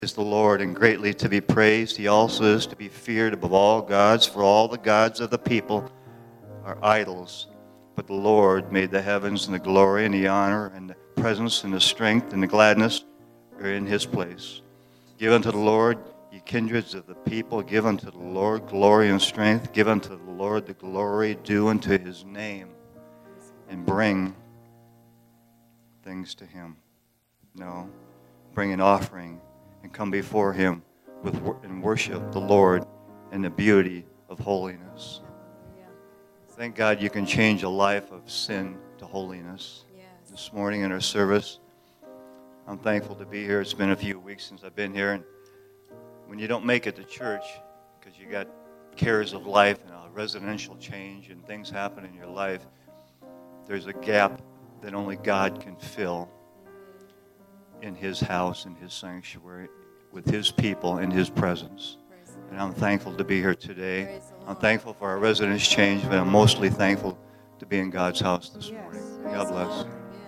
is the Lord and greatly to be praised. He also is to be feared above all gods, for all the gods of the people are idols. But the Lord made the heavens, and the glory and the honor and the presence and the strength and the gladness are in his place. Give unto the Lord, ye kindreds of the people, give unto the Lord glory and strength. Give unto the Lord the glory due unto his name, and bring things to him. No, bring an offering and come before him and worship the Lord in the beauty of holiness. Thank God you can change a life of sin to holiness. This morning in our service, I'm thankful to be here. It's been a few weeks since I've been here, and when you don't make it to church because you got cares of life and a residential change and things happen in your life, there's a gap that only God can fill in his house, in his sanctuary, with his people, in his presence. And I'm thankful to be here today. I'm thankful for our residence change, but I'm mostly thankful to be in God's house this morning. God bless.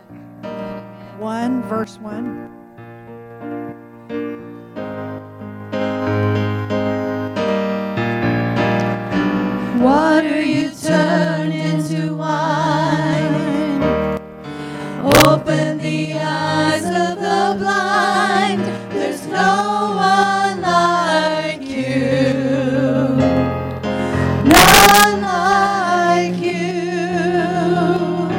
1 verse 1. Water you turn into wine. Open the eyes of the blind. There's no one like you. None like you.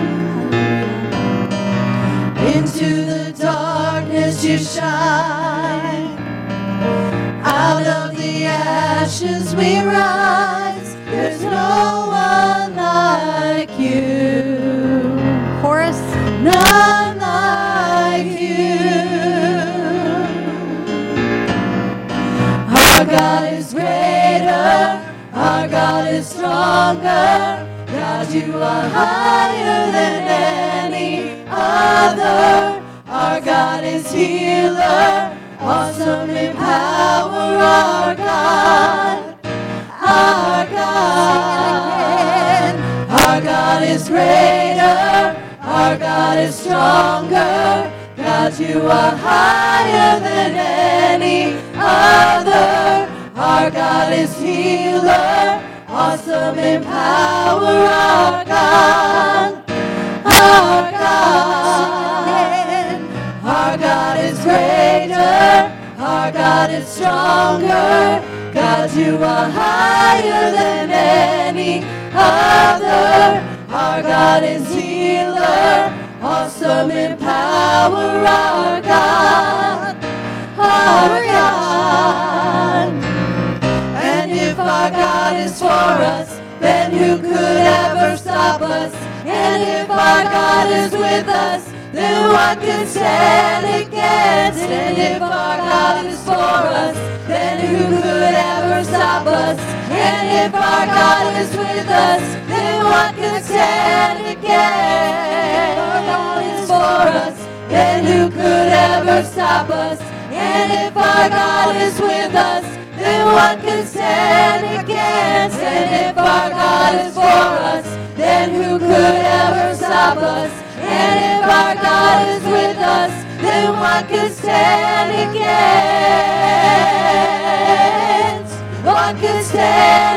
Into the darkness you shine. Out of the ashes we rise. There's no one like you. Chorus. None like you. Our God is greater. Our God is stronger. God, you are higher than any other. Our God is healer. Awesome in power. Our God. Our God. Our God is greater. Our God is stronger. God, you are higher than any other. Our God is healer. Awesome in power. Our God. Our God. Our God is greater. Our God is stronger. God, you are higher than any other. Our God is healer, awesome in power. Our God, our God. And if our God is for us, then who could ever stop us? And if our God is with us, then what can stand against? And if our God is for us, then who could ever stop us? And if our God is with us, then what can stand against? Our God is for us, then who could ever stop us? And if our God is with us, then what can stand against? And if our God is for us, then who could ever stop us? And if our God is with us, then what can stand against? What can stand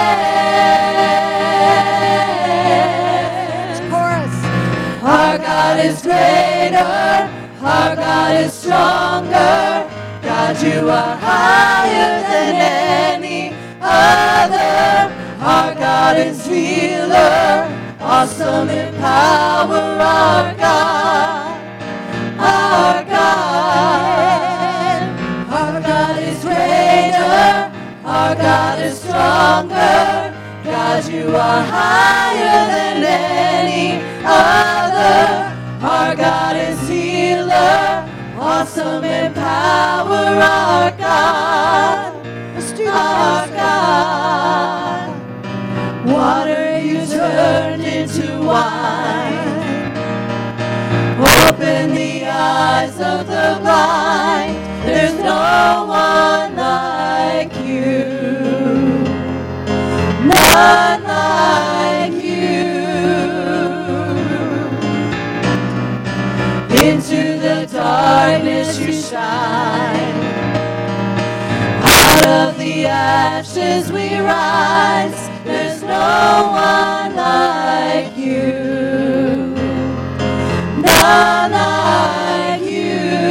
against? Chorus. Our God is greater. Our God is stronger. God, you are higher than any other. Our God is healer. Awesome in power, our God, our God. Our God is greater, our God is stronger. God, you are higher than any other. Our God is healer, awesome in power, our God, our God. Water you turned into wine. Open the eyes of the blind. There's no one like you. None like you. Into the darkness you shine. ashes we rise. There's no one like you. None like you.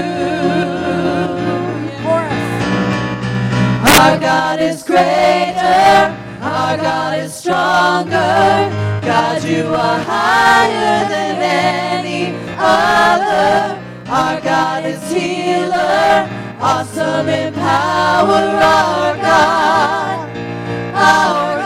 Our God is greater. Our God is stronger. God, you are higher than any other. Our God is healer, awesome in power. Our God, our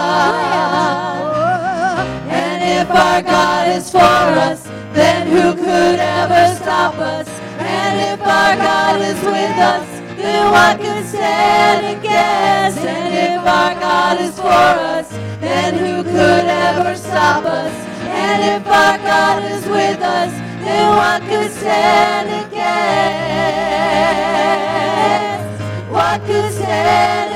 God. And if our God is for us, then who could ever stop us? And if our God is with us, then what could stand against? And if our God is for us, then who could ever stop us? And if our God is with us, then what could stand against? What could stand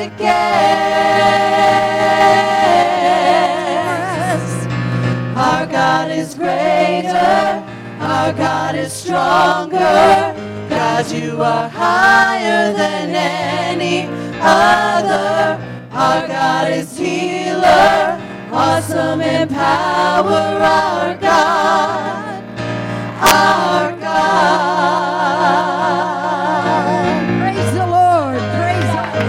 against? Our God is greater. Our God is stronger. God, you are higher than any other. Our God is healer, awesome in power. Our God, our God. Praise the Lord. Praise the Lord.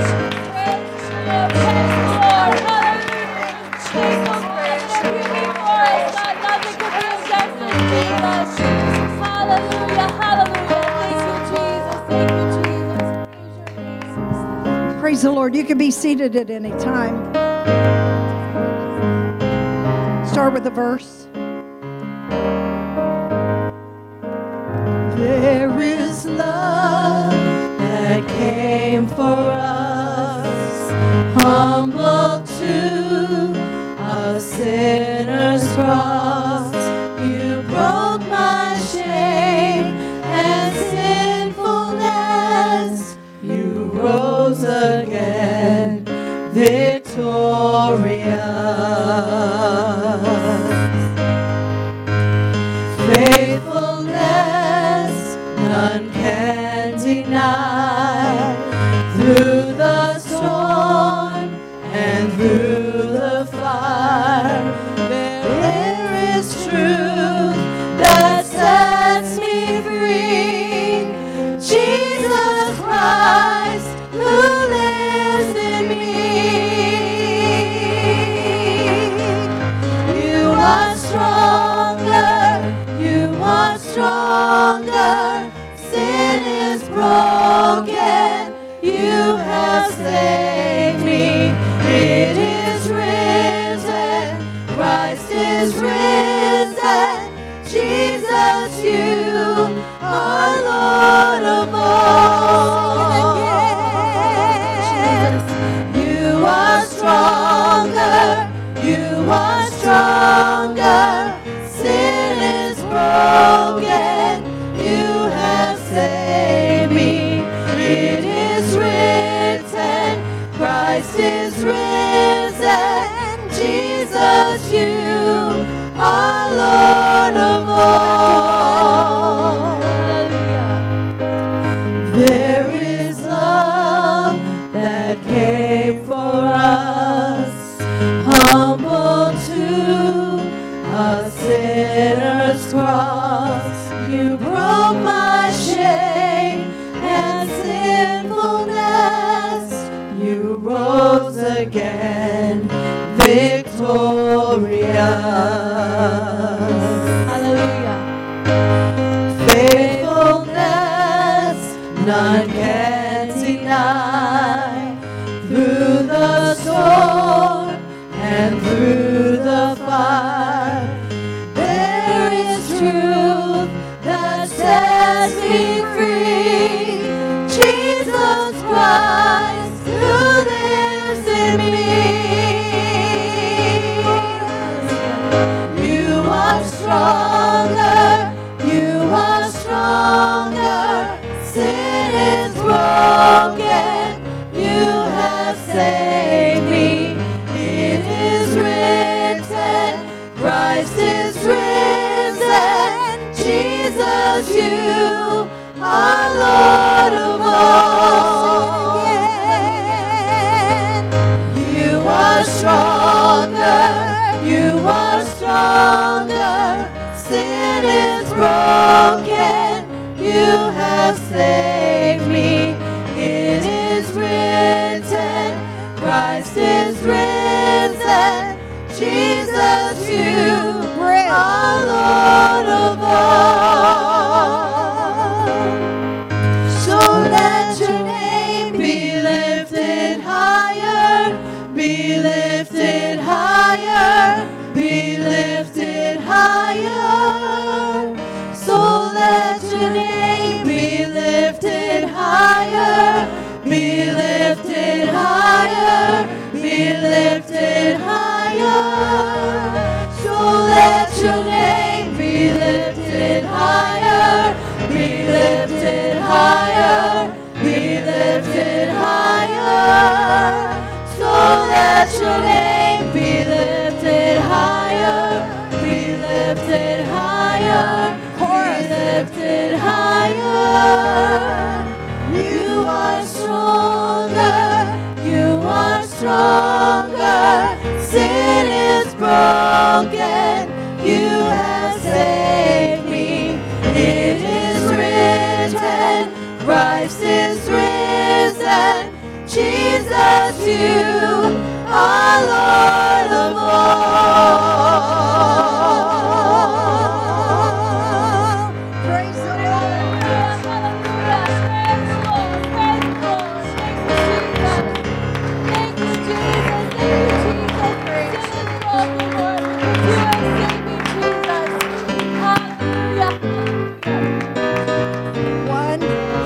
Hallelujah, hallelujah. Thank you, Jesus. Thank you, Jesus. Praise the Lord. You can be seated at any time. Start with the verse. There is love that came for us, humble to a sinner's cross. You broke my shame and sinfulness. You rose again, victorious. Faithfulness none can deny. Through the storm and through the fire, there is truth that sets me free. Jesus Christ, who lives in me. You are stronger. You are stronger. Sin is broken. You have saved me. It is risen. Christ is risen. Jesus, you are Lord of all. You are stronger. You are stronger. Sin is broken. You have saved me. It is written. Christ is risen. Jesus, you are Lord of all. There is love that came for us, humble to a sinner's cross. You broke my shame and sinfulness. You rose again, victorious. Hallelujah. Faithfulness none can deny. Through the storm and through the fire, there is truth that sets me free. Jesus Christ, who lives in me. You are stronger. You are stronger. Sin is broken. You have saved me. It is written. Christ is risen. Jesus, you are Lord of all. are stronger. You are stronger. Sin is broken. You have saved me. It is written, Christ is risen. Jesus, you are Lord of all. Praise the Lord. One.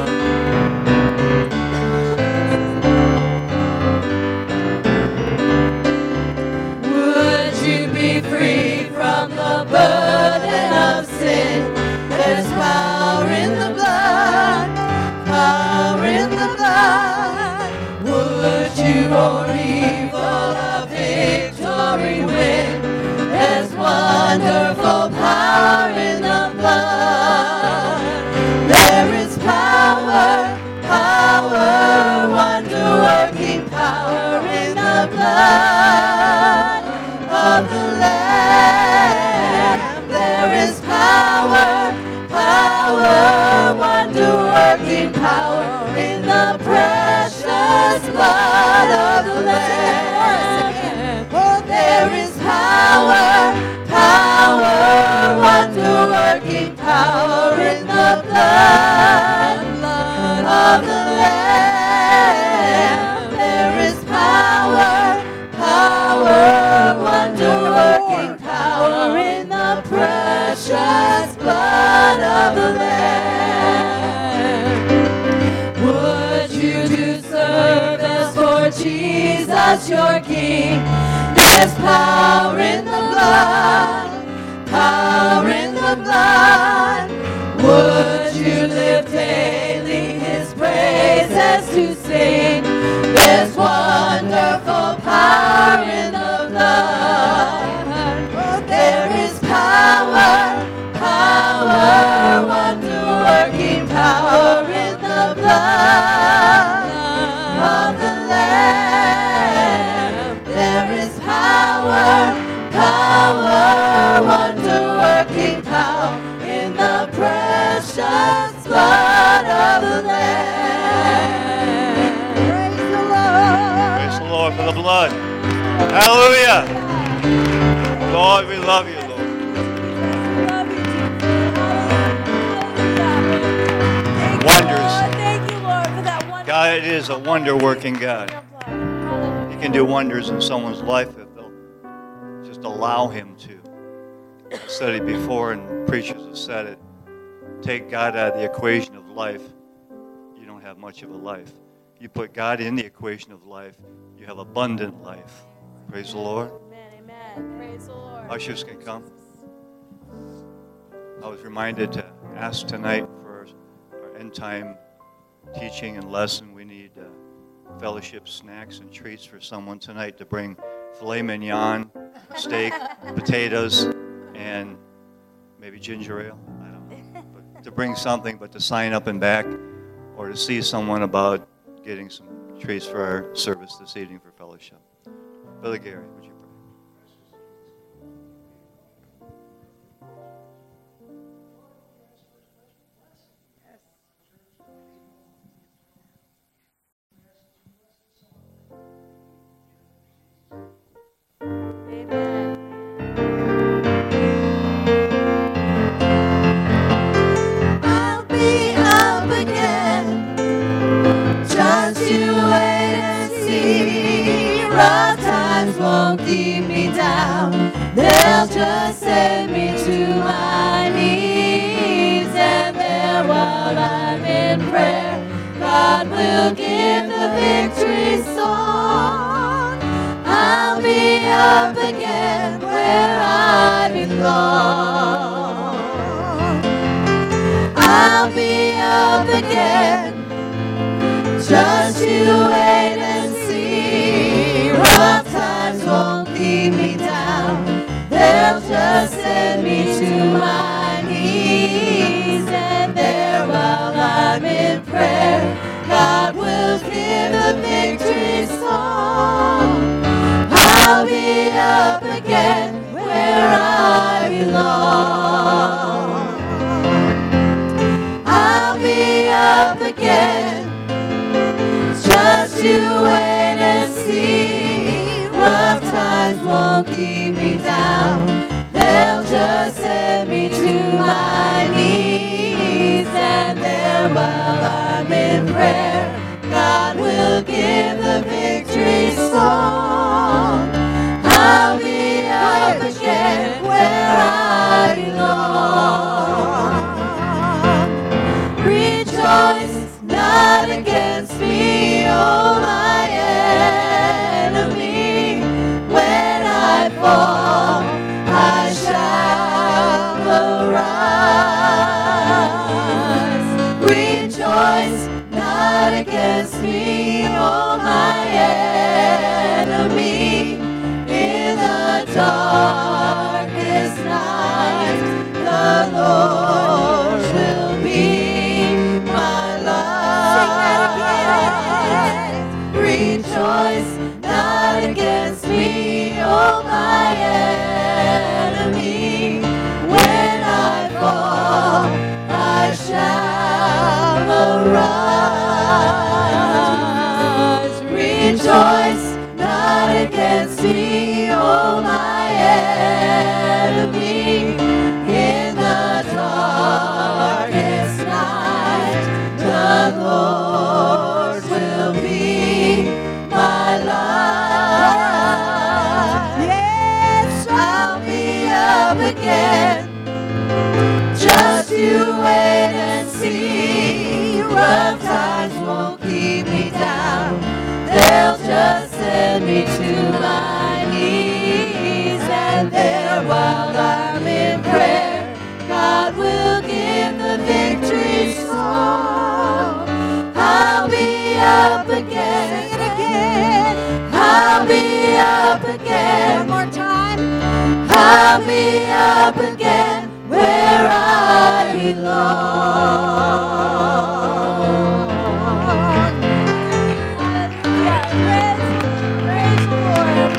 Would you be free from the burden of sin? There's power in the blood, power in the blood. Would you or evil a victory win? There's wonderful power in the blood. There is power, power, wonder-working power in the blood of the Lamb. There is power, power, wonder-working power in the precious blood of the Lamb. Oh, there is power, power, wonder-working power in the blood of the Lamb. There is power, power, wonder-working power in the precious blood of the Lamb. Would you do service for Jesus, your King? There's power in the blood, power in the blood. Would you live daily his praises to sing? There's wonderful power in the blood. There is power, power, wonder-working power in the blood of the Lamb. There is power, power, wonder-working power in the precious blood of the Lamb. Praise the Lord. Praise the Lord for the blood. Hallelujah. Lord, we love you, Lord. Wonders. Thank you, Lord, for that wonder. God, it is a wonder-working God. He can do wonders in someone's life if they'll just allow him to. I've said it before, and preachers have said it. Take God out of the equation of life, you don't have much of a life. You put God in the equation of life, you have abundant life. Praise the Lord. Amen, amen. Praise the Lord. Ushers can come. I was reminded to ask tonight for our end time teaching and lesson. We need fellowship snacks and treats for someone tonight to bring filet mignon, steak, potatoes, and maybe ginger ale. I don't know. But to bring something, but to sign up and back, or to see someone about getting some treats for our service this evening for fellowship. Brother Gary, would you pray? Amen. I'll be up again. Just you wait and see. Rough times won't keep me down. They'll just send me to my knees. And there while I'm in prayer, God will give the victory song. I'll be up again where I belong. I'll be up again. Just you wait and see. Rough times won't keep me down. They'll just send me to my knees. And there while I'm in prayer, God belong. I'll be up again, just to wait and see. Rough times won't keep me down, they'll just send me to my knees. And there while I'm in prayer, God will give the victory song. I'll be up again where I belong. Rejoice not against me, oh my enemy. When I fall, I shall arise. Rejoice not against me, oh my enemy. In the darkest night, the Lord will be my light. Rejoice not against me, oh my enemy. When I fall, I shall arise. Rejoice not against me, oh my enemy. In the darkest night, the Lord will be my light. Yes, I'll be up again, just to wait and see. Rough times won't keep me down, they'll just send me to my knees. And there while I'm in prayer, God will give the victory song. I'll be up again. Sing it again. I'll be up again. One more time. I'll be up again where I belong. Praise the Lord.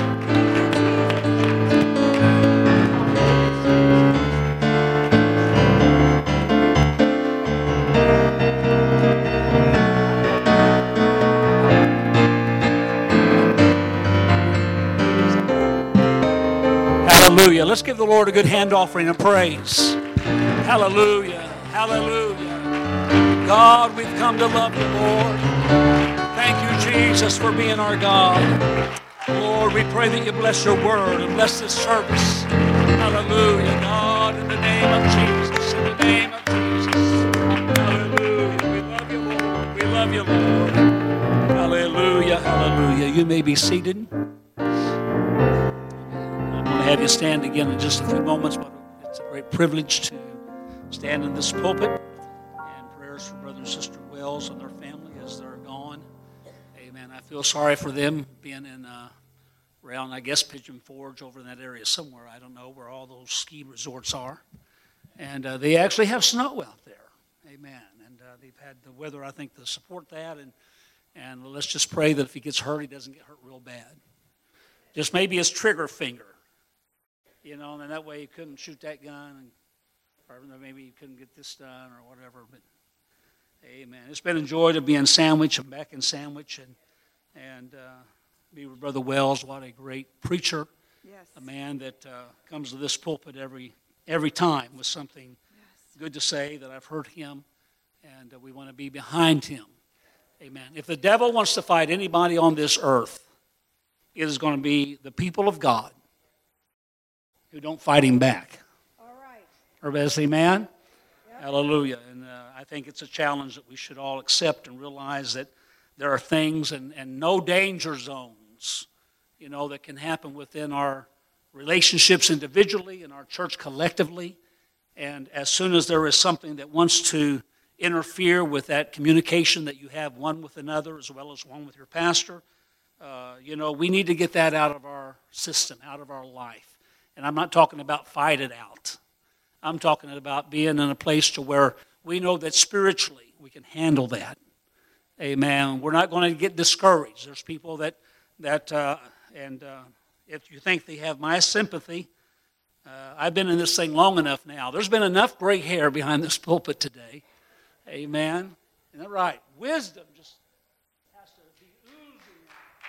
Hallelujah. Let's give the Lord a good hand offering of praise. Hallelujah. Hallelujah. God, we've come to love you, Lord. Thank you, Jesus, for being our God. Lord, we pray that you bless your word and bless this service. Hallelujah. God, in the name of Jesus. In the name of Jesus. Hallelujah. We love you, Lord. We love you, Lord. Hallelujah. Hallelujah. You may be seated. Have you stand again in just a few moments, but it's a great privilege to stand in this pulpit. And prayers for Brother and Sister Wells and their family as they're gone. Amen. I feel sorry for them being in around, I guess, Pigeon Forge over in that area somewhere. I don't know where all those ski resorts are. And they actually have snow out there. Amen. And they've had the weather, I think, to support that. And let's just pray that if he gets hurt, he doesn't get hurt real bad. Just maybe his trigger finger. You know, and that way you couldn't shoot that gun, or maybe you couldn't get this done or whatever. But, amen. It's been a joy to be in Sandwich. I'm back in Sandwich and be with Brother Wells. What a great preacher. Yes. A man that comes to this pulpit every time with something good to say that I've heard him, and we want to be behind him. Amen. If the devil wants to fight anybody on this earth, it is going to be the people of God who don't fight him back. All right. Everybody say amen? Yep. Hallelujah. And I think it's a challenge that we should all accept and realize that there are things and no danger zones, you know, that can happen within our relationships individually and our church collectively. And as soon as there is something that wants to interfere with that communication that you have one with another as well as one with your pastor, you know, we need to get that out of our system, out of our life. And I'm not talking about fight it out. I'm talking about being in a place to where we know that spiritually we can handle that. Amen. We're not going to get discouraged. There's people that if you think they have my sympathy, I've been in this thing long enough now. There's been enough gray hair behind this pulpit today. Amen. Isn't that right? Wisdom just has to be oozing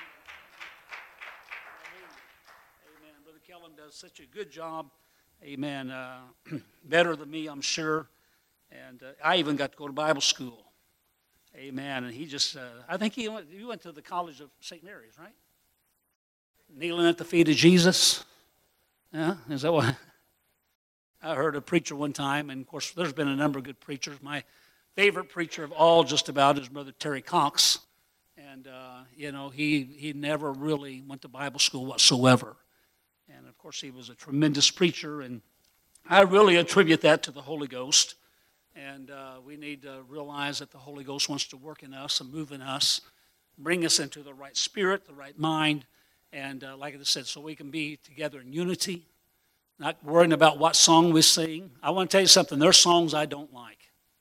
out. Amen. Brother Kellen does such a good job. Amen. Better than me, I'm sure. And I even got to go to Bible school. Amen. And he just, I think you went to the College of St. Mary's, right? Kneeling at the feet of Jesus. Yeah, is that what? I heard a preacher one time, and of course there's been a number of good preachers. My favorite preacher of all just about is Brother Terry Cox. And, he never really went to Bible school whatsoever. And of course he was a tremendous preacher, and I really attribute that to the Holy Ghost. And we need to realize that the Holy Ghost wants to work in us and move in us, bring us into the right spirit, the right mind, and like I said, so we can be together in unity, not worrying about what song we sing. I want to tell you something. There's songs I don't like.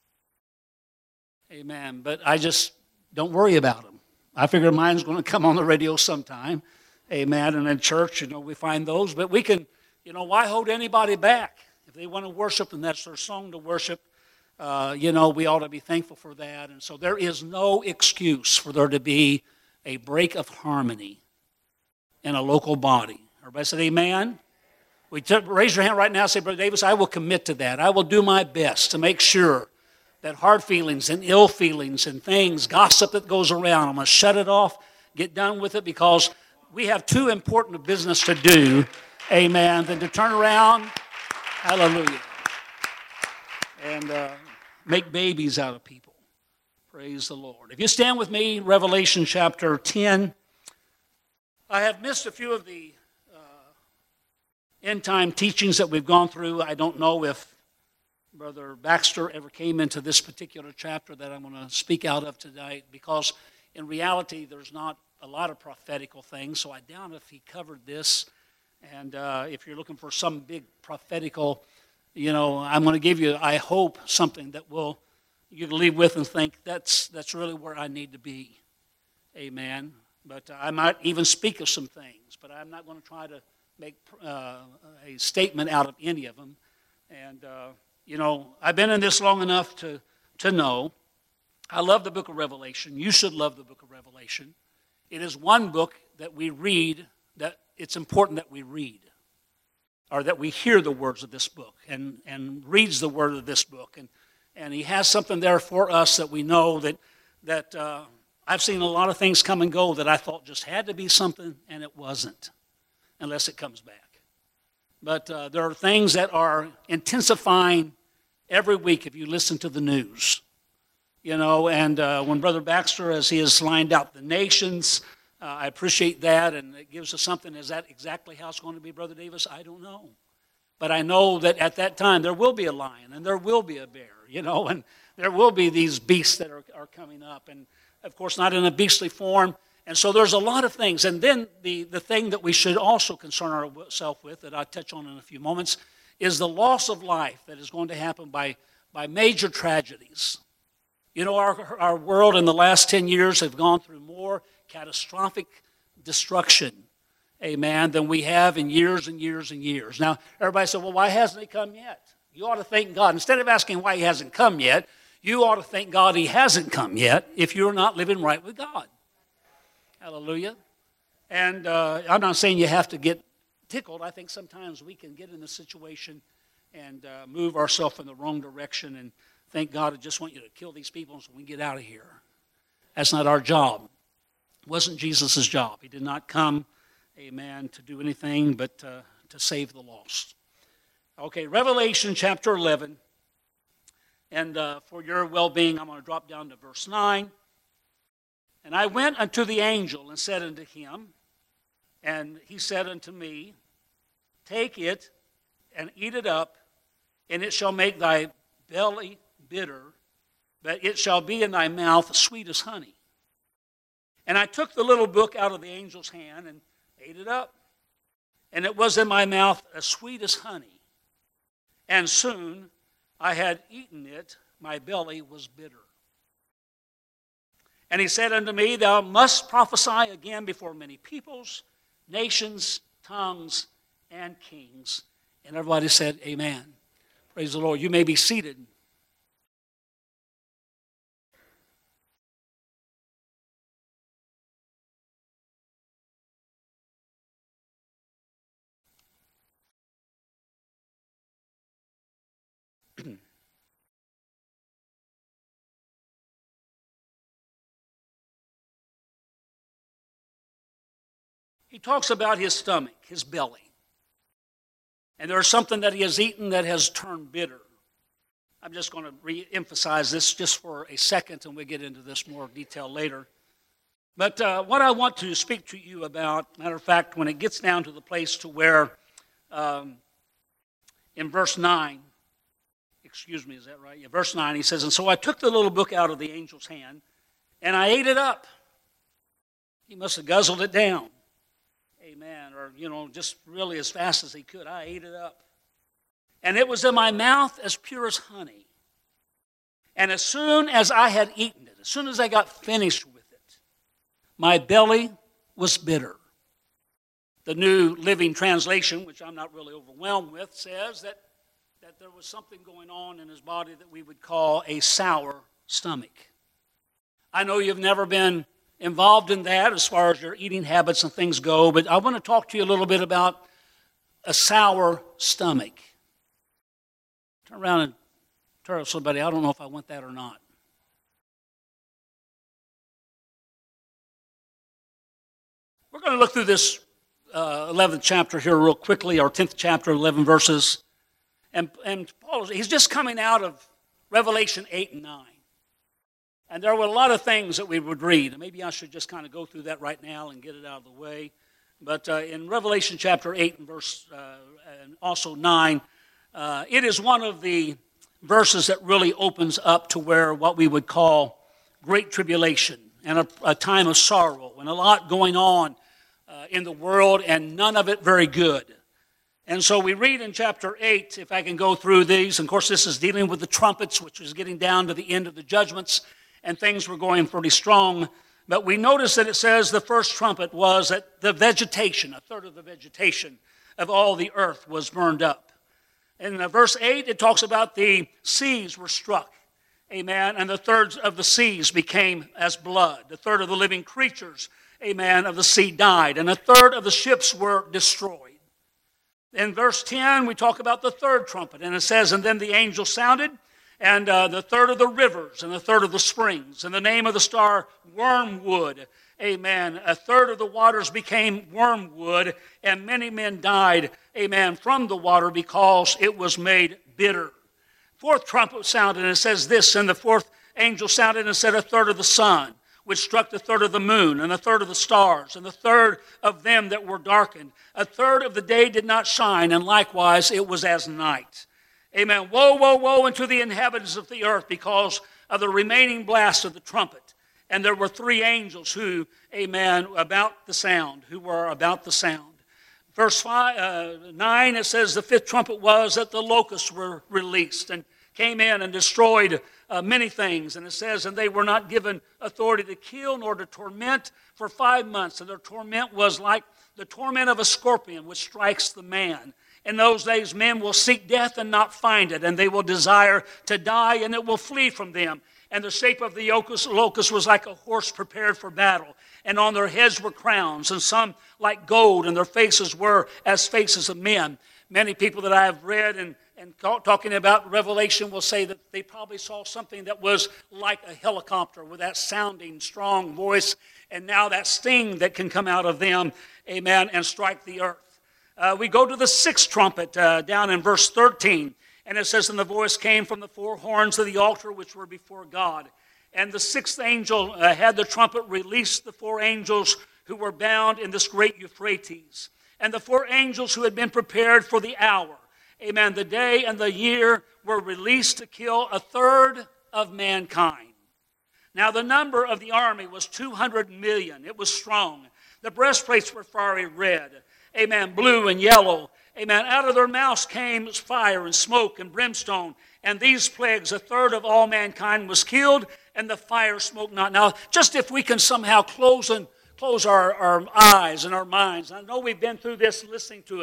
Amen. But I just don't worry about them. I figure mine's going to come on the radio sometime. Amen. And in church, we find those. But we can, why hold anybody back? If they want to worship and that's their song to worship, we ought to be thankful for that. And so there is no excuse for there to be a break of harmony in a local body. Everybody said amen? Raise your hand right now and say, Brother Davis, I will commit to that. I will do my best to make sure that hard feelings and ill feelings and things, gossip that goes around, I'm going to shut it off, get done with it, because we have too important a business to do, amen, than to turn around, hallelujah, and make babies out of people. Praise the Lord. If you stand with me, Revelation chapter 10. I have missed a few of the end-time teachings that we've gone through. I don't know if Brother Baxter ever came into this particular chapter that I'm going to speak out of tonight, because in reality there's not a lot of prophetical things, so I doubt if he covered this. And if you're looking for some big prophetical, I'm going to give you, I hope, something that you can leave with and think, that's really where I need to be. Amen. But I might even speak of some things, but I'm not going to try to make a statement out of any of them. And, I've been in this long enough to know. I love the book of Revelation. You should love the book of Revelation. It is one book that we read, that it's important that we read, or that we hear the words of this book and reads the word of this book. And he has something there for us that we know that I've seen a lot of things come and go that I thought just had to be something, and it wasn't, unless it comes back. But there are things that are intensifying every week if you listen to the news. And when Brother Baxter, as he has lined out the nations, I appreciate that, and it gives us something. Is that exactly how it's going to be, Brother Davis? I don't know. But I know that at that time there will be a lion, and there will be a bear, and there will be these beasts that are coming up, and of course not in a beastly form. And so there's a lot of things. And then the thing that we should also concern ourselves with, that I'll touch on in a few moments, is the loss of life that is going to happen by major tragedies. Our world in the last 10 years have gone through more catastrophic destruction, amen, than we have in years and years and years. Now, everybody said, well, why hasn't he come yet? You ought to thank God. Instead of asking why he hasn't come yet, you ought to thank God he hasn't come yet if you're not living right with God. Hallelujah. And I'm not saying you have to get tickled. I think sometimes we can get in a situation and move ourselves in the wrong direction and think God, I just want you to kill these people so we can get out of here. That's not our job. It wasn't Jesus' job. He did not come, amen, to do anything but to save the lost. Okay, Revelation chapter 11. And for your well-being, I'm going to drop down to verse 9. And I went unto the angel and said unto him, and he said unto me, take it and eat it up, and it shall make thy belly bitter, but it shall be in thy mouth sweet as honey. And I took the little book out of the angel's hand and ate it up, and it was in my mouth as sweet as honey. And soon I had eaten it, my belly was bitter. And he said unto me, thou must prophesy again before many peoples, nations, tongues, and kings. And everybody said, amen. Praise the Lord. You may be seated. He talks about his stomach, his belly. And there's something that he has eaten that has turned bitter. I'm just going to re-emphasize this just for a second, and we'll get into this more detail later. But what I want to speak to you about, matter of fact, when it gets down to the place to where, in verse 9, excuse me, is that right? Yeah, verse 9, he says, and so I took the little book out of the angel's hand, and I ate it up. He must have guzzled it down. Amen. Or, just really as fast as he could. I ate it up. And it was in my mouth as pure as honey. And as soon as I had eaten it, as soon as I got finished with it, my belly was bitter. The New Living Translation, which I'm not really overwhelmed with, says that there was something going on in his body that we would call a sour stomach. I know you've never been involved in that as far as your eating habits and things go, but I want to talk to you a little bit about a sour stomach. Turn around and tell somebody, I don't know if I want that or not. We're going to look through this 11th chapter here real quickly, or 10th chapter, 11 verses. And Paul, he's just coming out of Revelation 8 and 9. And there were a lot of things that we would read. And maybe I should just kind of go through that right now and get it out of the way. But in Revelation chapter 8 and verse and also 9, it is one of the verses that really opens up to where what we would call great tribulation and a time of sorrow and a lot going on in the world, and none of it very good. And so we read in chapter 8, if I can go through these, and of course this is dealing with the trumpets, which is getting down to the end of the judgments, and things were going pretty strong. But we notice that it says the first trumpet was that the vegetation, a third of the vegetation of all the earth was burned up. In verse 8, it talks about the seas were struck. Amen. And the third of the seas became as blood. The third of the living creatures, amen, of the sea died. And a third of the ships were destroyed. In verse 10, we talk about the third trumpet. And it says, and then the angel sounded, and the third of the rivers, and the third of the springs, and the name of the star, wormwood. Amen. A third of the waters became wormwood, and many men died, amen, from the water because it was made bitter. Fourth trumpet sounded, and it says this, and the fourth angel sounded and said, a third of the sun, which struck the third of the moon, and a third of the stars, and the third of them that were darkened. A third of the day did not shine, and likewise it was as night. Amen. Woe, woe, woe unto the inhabitants of the earth because of the remaining blast of the trumpet. And there were three angels who, amen, about the sound, who were about the sound. Verse 9, it says the fifth trumpet was that the locusts were released and came in and destroyed many things. And it says, and they were not given authority to kill nor to torment for 5 months. And their torment was like the torment of a scorpion which strikes the man. In those days, men will seek death and not find it, and they will desire to die, and it will flee from them. And the shape of the locust was like a horse prepared for battle, and on their heads were crowns, and some like gold, and their faces were as faces of men. Many people that I have read and talking about Revelation will say that they probably saw something that was like a helicopter with that sounding, strong voice, and now that sting that can come out of them, amen, and strike the earth. We go to the sixth trumpet down in verse 13. And it says, and the voice came from the four horns of the altar which were before God. And the sixth angel had the trumpet release the four angels who were bound in this great Euphrates. And the four angels who had been prepared for the hour, amen, the day and the year, were released to kill a third of mankind. Now the number of the army was 200 million. It was strong. The breastplates were fiery red, amen, blue and yellow. Amen. Out of their mouths came fire and smoke and brimstone. And these plagues, a third of all mankind was killed, and the fire smoke not. Now, just if we can somehow close our eyes and our minds. I know we've been through this listening to it.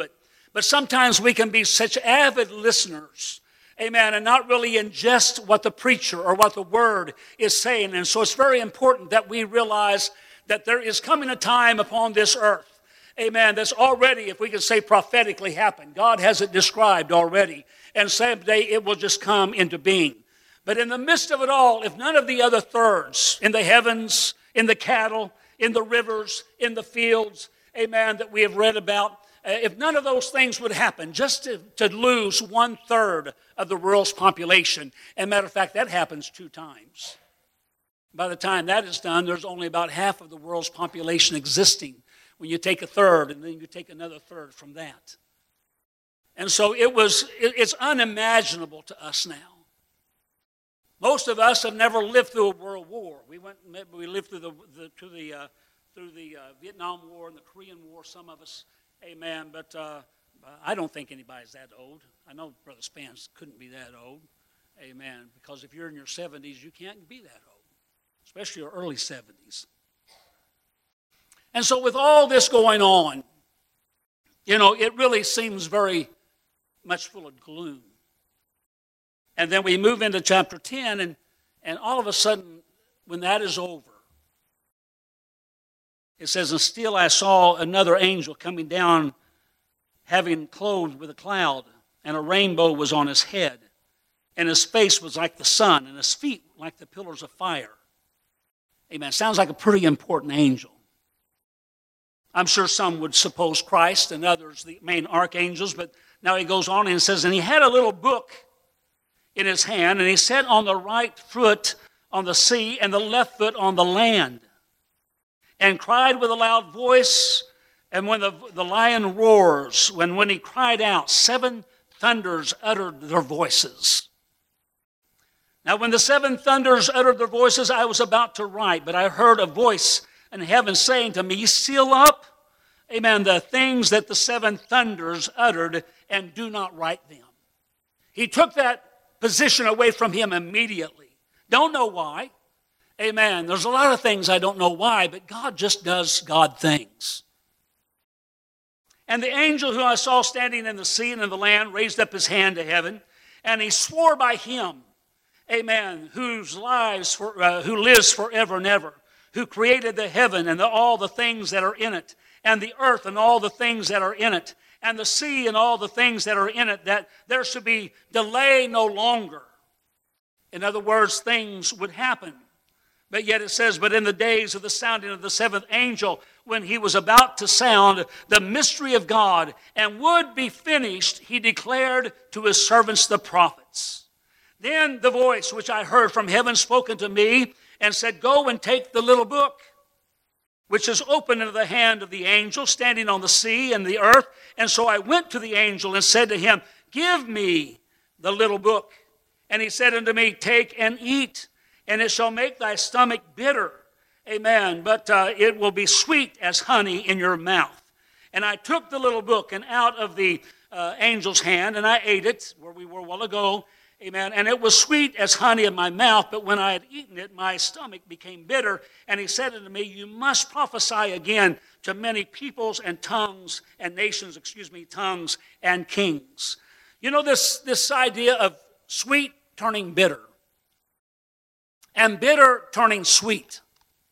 But sometimes we can be such avid listeners, amen, and not really ingest what the preacher or what the word is saying. And so it's very important that we realize that there is coming a time upon this earth, amen, that's already, if we can say prophetically, happened. God has it described already. And someday it will just come into being. But in the midst of it all, if none of the other thirds in the heavens, in the cattle, in the rivers, in the fields, amen, that we have read about, if none of those things would happen, just to lose 1/3 of the world's population, and matter of fact, that happens 2 times. By the time that is done, there's only about half of the world's population existing when you take 1/3 and then you take another 1/3 from that. And so it's unimaginable to us now. Most of us have never lived through a world war. We lived through the Vietnam War and the Korean War, some of us. Amen. But I don't think anybody's that old. I know Brother Spence couldn't be that old. Amen. Because if you're in your 70s, you can't be that old, especially your early 70s. And so with all this going on, it really seems very much full of gloom. And then we move into chapter 10, and all of a sudden, when that is over, it says, "And still I saw another angel coming down, having clothed with a cloud, and a rainbow was on his head, and his face was like the sun, and his feet like the pillars of fire." Amen. Sounds like a pretty important angel. I'm sure some would suppose Christ and others the main archangels, but now he goes on and says, "And he had a little book in his hand, and he sat on the right foot on the sea and the left foot on the land, and cried with a loud voice. And when the lion roars, when he cried out, 7 thunders uttered their voices. Now when the 7 thunders uttered their voices, I was about to write, but I heard a voice in heaven saying to me, 'Seal up, amen, the things that the 7 thunders uttered, and do not write them.'" He took that position away from him immediately. Don't know why. Amen. There's a lot of things I don't know why, but God just does God things. "And the angel who I saw standing in the sea and in the land raised up his hand to heaven, and he swore by him, amen, who lives forever and ever, who created the heaven and all the things that are in it, and the earth and all the things that are in it, and the sea and all the things that are in it, that there should be delay no longer." In other words, things would happen. But yet it says, "But in the days of the sounding of the 7th angel, when he was about to sound the mystery of God and would be finished, he declared to his servants the prophets. Then the voice which I heard from heaven spoke unto me and said, 'Go and take the little book, which is open into the hand of the angel standing on the sea and the earth.' And so I went to the angel and said to him, 'Give me the little book.' And he said unto me, 'Take and eat, and it shall make thy stomach bitter.' Amen. But it will be sweet as honey in your mouth." And I took the little book and out of the angel's hand, and I ate it, where we were a while ago. Amen. And it was sweet as honey in my mouth, but when I had eaten it, my stomach became bitter. And he said unto me, "You must prophesy again to many peoples and tongues and nations, tongues and kings." You know, this idea of sweet turning bitter and bitter turning sweet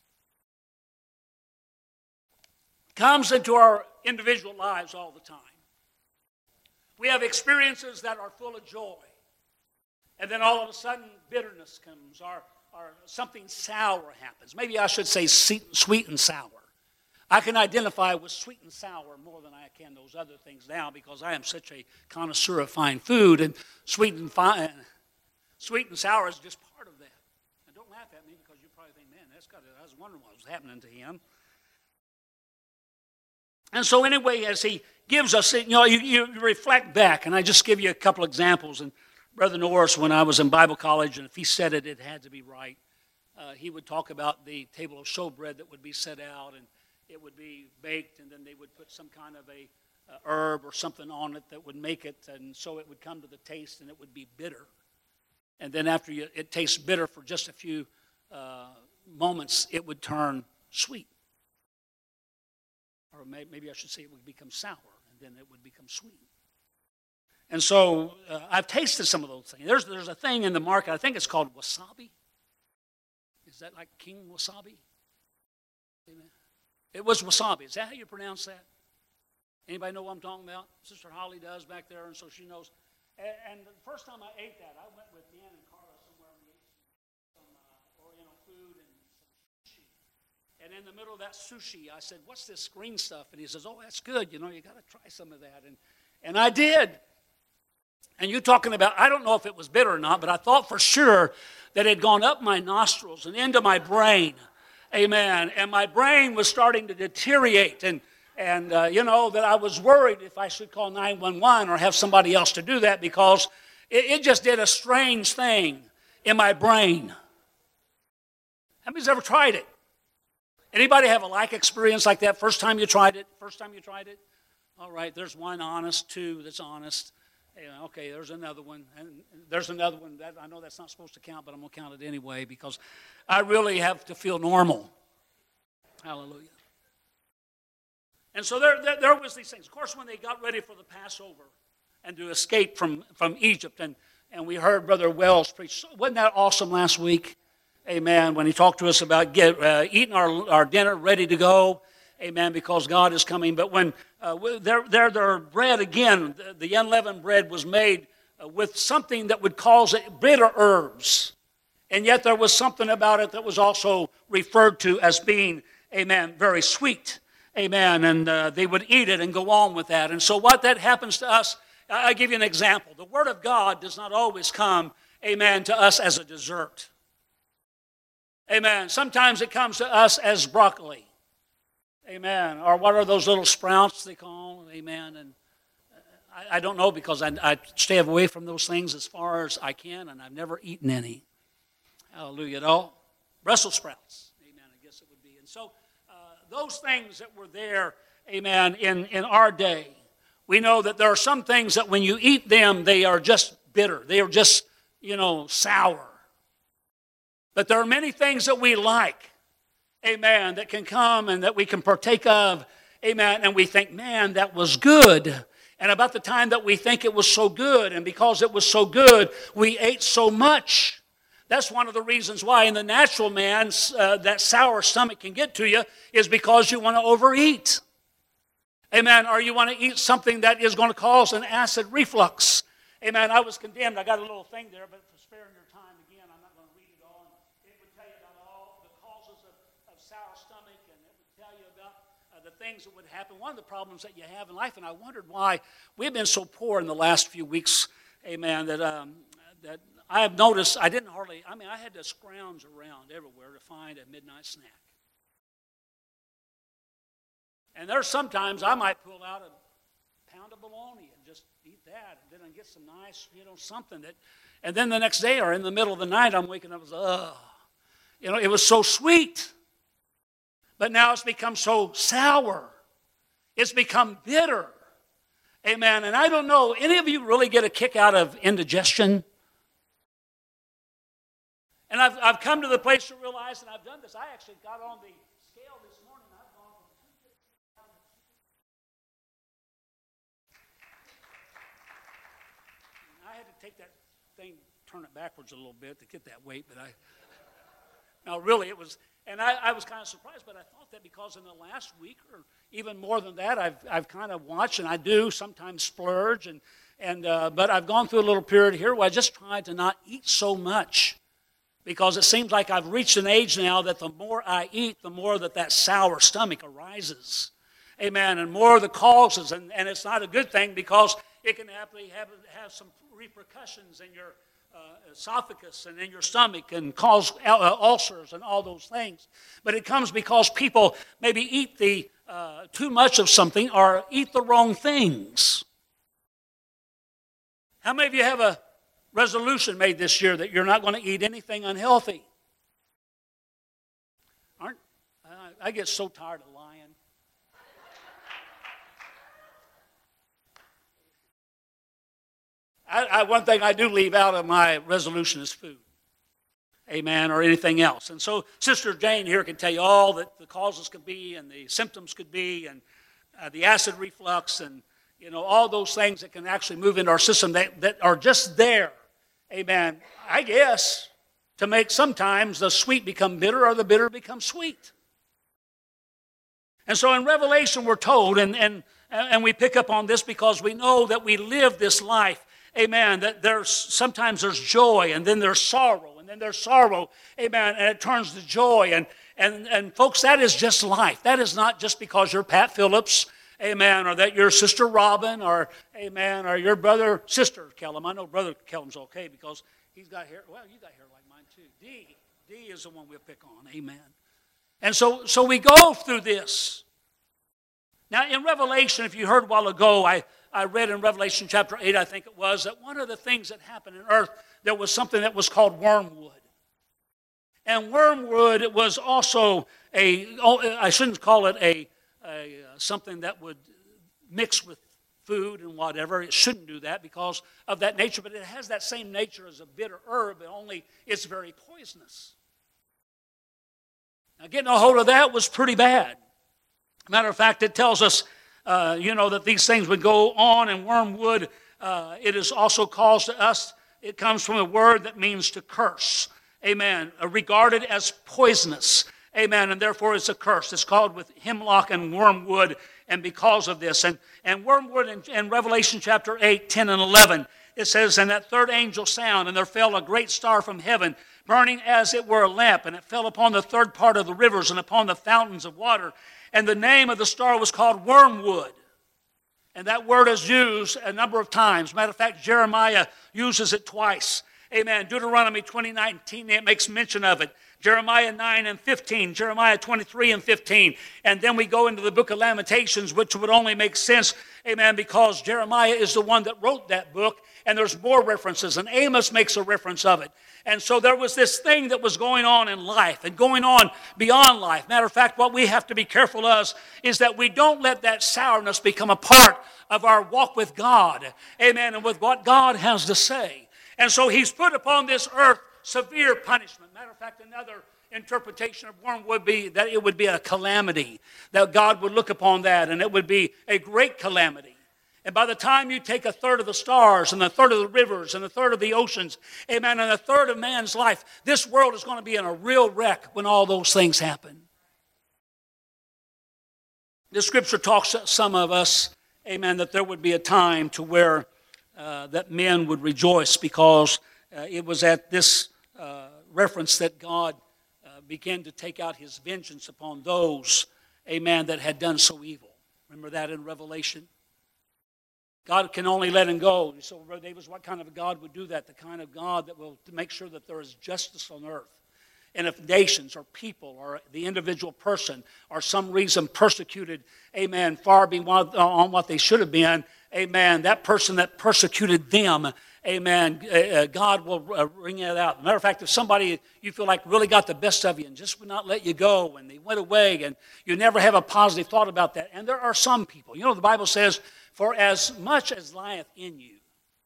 comes into our individual lives all the time. We have experiences that are full of joy. And then all of a sudden, bitterness comes, or something sour happens. Maybe I should say sweet and sour. I can identify with sweet and sour more than I can those other things now, because I am such a connoisseur of fine food, and sweet and sour is just part of that. And don't laugh at me, because you probably think, "Man, I was wondering what was happening to him." And so anyway, as he gives us, you reflect back, and I just give you a couple examples. And Brother Norris, when I was in Bible college, and if he said it, it had to be right. He would talk about the table of showbread that would be set out, and it would be baked, and then they would put some kind of a herb or something on it that would make it, and so it would come to the taste, and it would be bitter. And then after it tastes bitter for just a few moments, it would turn sweet. Or maybe I should say it would become sour. And then it would become sweet. And so I've tasted some of those things. There's a thing in the market, I think it's called wasabi. Is that like king wasabi? Amen. It was wasabi. Is that how you pronounce that? Anybody know what I'm talking about? Sister Holly does back there, and so she knows. And the first time I ate that, I went with Dan and Carla somewhere and we ate some Oriental food and some sushi. And in the middle of that sushi, I said, "What's this green stuff?" And he says, "Oh, that's good. You know, you got to try some of that." And I did. And you talking about, I don't know if it was bitter or not, but I thought for sure that it had gone up my nostrils and into my brain. Amen. And my brain was starting to deteriorate. And that I was worried if I should call 911 or have somebody else to do that because it just did a strange thing in my brain. How many's ever tried it? Anybody have a like experience like that? First time you tried it? All right, there's one honest, two that's honest. Okay, there's another one. And there's another one. That I know that's not supposed to count, but I'm going to count it anyway because I really have to feel normal. Hallelujah. And so there was these things. Of course, when they got ready for the Passover and to escape from Egypt, and we heard Brother Wells preach. Wasn't that awesome last week? Amen. When he talked to us about eating our dinner, ready to go. Amen, because God is coming. But when their bread, again, the unleavened bread was made with something that would cause it bitter herbs. And yet there was something about it that was also referred to as being, amen, very sweet. Amen, and they would eat it and go on with that. And so what that happens to us, I'll give you an example. The Word of God does not always come, amen, to us as a dessert. Amen. Sometimes it comes to us as broccoli. Amen. Or what are those little sprouts they call? Amen. And I don't know because I stay away from those things as far as I can, and I've never eaten any. Hallelujah at all. Brussels sprouts. Amen, I guess it would be. And so those things that were there, amen, in our day, we know that there are some things that when you eat them, they are just bitter. They are just, sour. But there are many things that we like, amen, that can come and that we can partake of, amen, and we think, man, that was good. And about the time that we think it was so good, and because it was so good, we ate so much. That's one of the reasons why in the natural man that sour stomach can get to you is because you want to overeat. Amen. Or you want to eat something that is going to cause an acid reflux. Amen. I was condemned. I got a little thing there, but for sparing your time, again, I'm not going to read it all. It would tell you about all the causes of sour stomach, and it would tell you about the things that would happen. One of the problems that you have in life, and I wondered why we've been so poor in the last few weeks, amen, that I have noticed I had to scrounge around everywhere to find a midnight snack. And there's sometimes I might pull out a pound of bologna and just eat that, and then I get some nice, something that, and then the next day or in the middle of the night I'm waking up and it was so sweet. But now it's become so sour. It's become bitter. Amen. And I don't know, any of you really get a kick out of indigestion? And I've come to the place to realize, and I've done this, I actually got on the scale this morning. I've gone from 250 down to 250. I had to take that thing, turn it backwards a little bit to get that weight, but now really it was, and I was kind of surprised, but I thought that because in the last week or even more than that, I've kind of watched, and I do sometimes splurge, but I've gone through a little period here where I just tried to not eat so much. Because it seems like I've reached an age now that the more I eat, the more that sour stomach arises. Amen. And more the causes, and it's not a good thing because it can have some repercussions in your esophagus and in your stomach and cause ulcers and all those things. But it comes because people maybe eat too much of something or eat the wrong things. How many of you have a resolution made this year that you're not going to eat anything unhealthy? I get so tired of lying. One thing I do leave out of my resolution is food. Amen, or anything else. And so Sister Jane here can tell you all that the causes could be and the symptoms could be and the acid reflux and all those things that can actually move into our system that are just there, amen, I guess, to make sometimes the sweet become bitter or the bitter become sweet. And so in Revelation we're told, and we pick up on this because we know that we live this life, amen, that sometimes there's joy, and then there's sorrow, and then there's sorrow, amen, and it turns to joy. And folks, that is just life. That is not just because you're Pat Phillips, amen, or that you're Sister Robin, or amen, or your brother, Sister Kellum. I know Brother Kellum's okay because he's got hair. Well, you got hair like mine too. D is the one we'll pick on, amen. And so we go through this. Now, in Revelation, if you heard a while ago, I read in Revelation chapter 8, I think it was, that one of the things that happened in earth, there was something that was called wormwood. And wormwood was also I shouldn't call it something that would mix with food and whatever. It shouldn't do that because of that nature, but it has that same nature as a bitter herb, only it's very poisonous. Now, getting a hold of that was pretty bad. Matter of fact, it tells us, that these things would go on, and wormwood, it is also caused to us, it comes from a word that means to curse. Amen. Regarded as poisonous. Amen. And therefore it's a curse. It's called with hemlock and wormwood, and because of this. And wormwood in Revelation chapter 8, 10, and 11, it says, "And that third angel sound, and there fell a great star from heaven, burning as it were a lamp, and it fell upon the third part of the rivers and upon the fountains of water. And the name of the star was called Wormwood." And that word is used a number of times. Matter of fact, Jeremiah uses it twice. Amen. Deuteronomy 20:19, it makes mention of it. Jeremiah 9 and 15, Jeremiah 23 and 15. And then we go into the book of Lamentations, which would only make sense, amen, because Jeremiah is the one that wrote that book, and there's more references, and Amos makes a reference of it. And so there was this thing that was going on in life and going on beyond life. Matter of fact, what we have to be careful of is that we don't let that sourness become a part of our walk with God, amen, and with what God has to say. And so he's put upon this earth severe punishment. Matter of fact, another interpretation of worm would be that it would be a calamity, that God would look upon that, and it would be a great calamity. And by the time you take a third of the stars and a third of the rivers and a third of the oceans, amen, and a third of man's life, this world is going to be in a real wreck when all those things happen. The scripture talks to some of us, amen, that there would be a time to where that men would rejoice because it was at this reference that God began to take out his vengeance upon those, amen, that had done so evil. Remember that in Revelation? God can only let him go. So, Brother Davis, what kind of a God would do that? The kind of God that will make sure that there is justice on earth. And if nations or people or the individual person are some reason persecuted, amen, far beyond on what they should have been, amen, that person that persecuted them, amen, God will bring it out. Matter of fact, if somebody you feel like really got the best of you and just would not let you go and they went away and you never have a positive thought about that. And there are some people, the Bible says, for as much as lieth in you,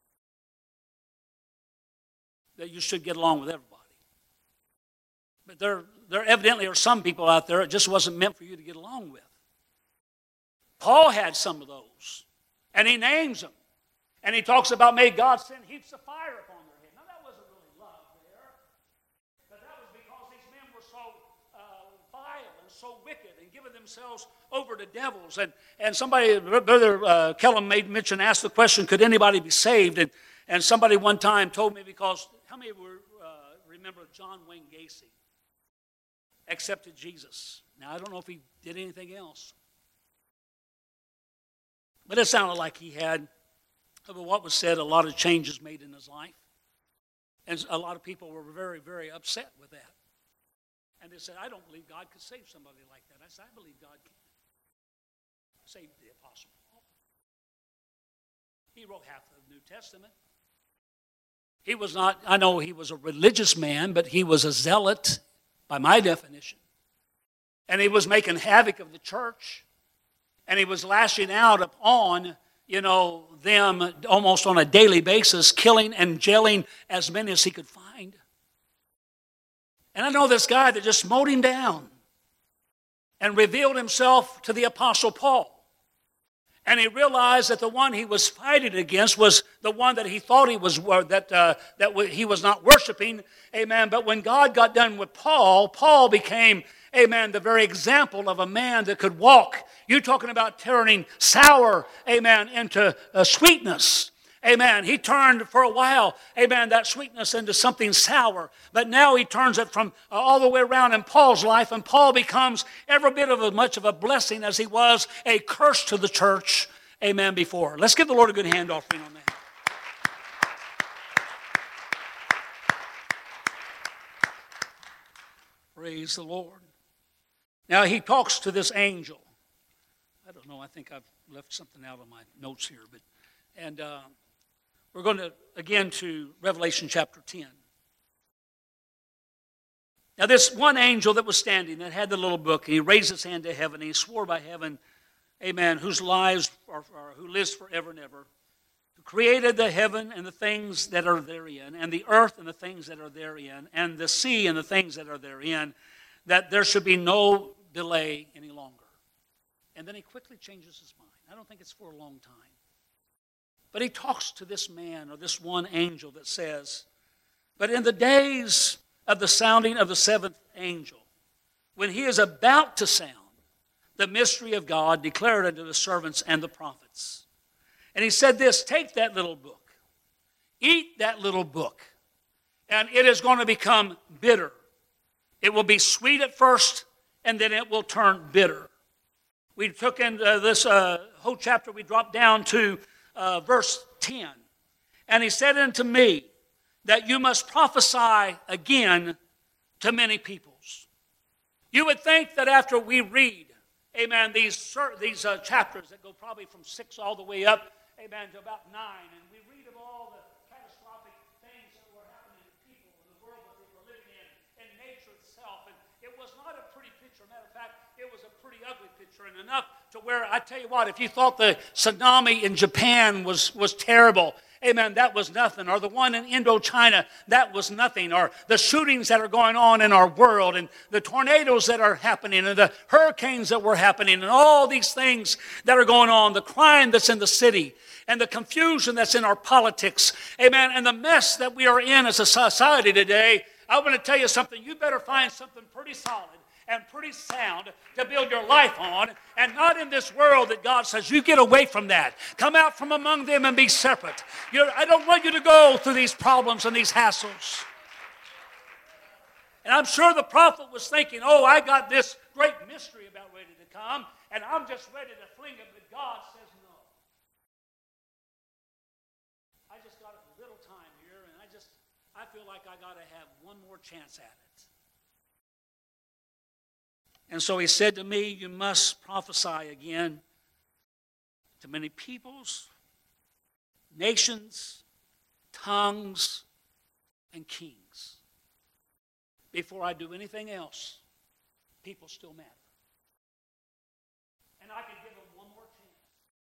that you should get along with everybody. But there evidently are some people out there it just wasn't meant for you to get along with. Paul had some of those, and he names them. And he talks about, may God send heaps of fire upon their head. Now, that wasn't really love there, but that was because these men were so vile and so wicked and giving themselves over to devils. And somebody, Brother Kellum made mention, asked the question, could anybody be saved? And somebody one time told me, because how many remember John Wayne Gacy accepted Jesus? Now, I don't know if he did anything else, but it sounded like he had. But what was said, a lot of changes made in his life. And a lot of people were very, very upset with that. And they said, I don't believe God could save somebody like that. I said, I believe God can. Save the Apostle Paul. He wrote half of the New Testament. He was not, I know he was a religious man, but he was a zealot by my definition. And he was making havoc of the church. And he was lashing out upon them almost on a daily basis, killing and jailing as many as he could find. And I know this guy that just mowed him down and revealed himself to the Apostle Paul. And he realized that the one he was fighting against was the one that he thought he was he was not worshiping. Amen. But when God got done with Paul, Paul became, amen, the very example of a man that could walk. You're talking about turning sour, amen, into sweetness. Amen. He turned for a while, amen, that sweetness into something sour. But now he turns it from all the way around in Paul's life, and Paul becomes every bit of as much of a blessing as he was a curse to the church, amen, before. Let's give the Lord a good hand offering on that. Praise the Lord. Now he talks to this angel. I don't know, I think I've left something out of my notes here, but we're going to, again, to Revelation chapter 10. Now, this one angel that was standing that had the little book, and he raised his hand to heaven, and he swore by heaven, amen, who lives forever and ever, who created the heaven and the things that are therein, and the earth and the things that are therein, and the sea and the things that are therein, that there should be no delay any longer. And then he quickly changes his mind. I don't think it's for a long time. But he talks to this man, or this one angel, that says, but in the days of the sounding of the seventh angel, when he is about to sound, the mystery of God declared unto the servants and the prophets. And he said this, take that little book, eat that little book, and it is going to become bitter. It will be sweet at first, and then it will turn bitter. We took in this whole chapter, we dropped down to verse 10. And he said unto me that you must prophesy again to many peoples. You would think that after we read, amen, these chapters that go probably from 6 all the way up, amen, to about 9, and we read of all the catastrophic things that were happening to people in the world that they were living in nature itself, and it was not a pretty picture. Matter of fact, it was a pretty ugly picture, and enough to where, I tell you what, if you thought the tsunami in Japan was terrible, amen, that was nothing. Or the one in Indochina, that was nothing. Or the shootings that are going on in our world, and the tornadoes that are happening, and the hurricanes that were happening, and all these things that are going on, the crime that's in the city, and the confusion that's in our politics, amen, and the mess that we are in as a society today. I want to tell you something. You better find something pretty solid and pretty sound to build your life on, and not in this world that God says, you get away from that. Come out from among them and be separate. I don't want you to go through these problems and these hassles. And I'm sure the prophet was thinking, oh, I got this great mystery about ready to come, and I'm just ready to fling it, but God says no. I just got a little time here, and I feel like I got to have one more chance at it. And so he said to me, you must prophesy again to many peoples, nations, tongues, and kings. Before I do anything else, people still matter. And I can give them one more chance.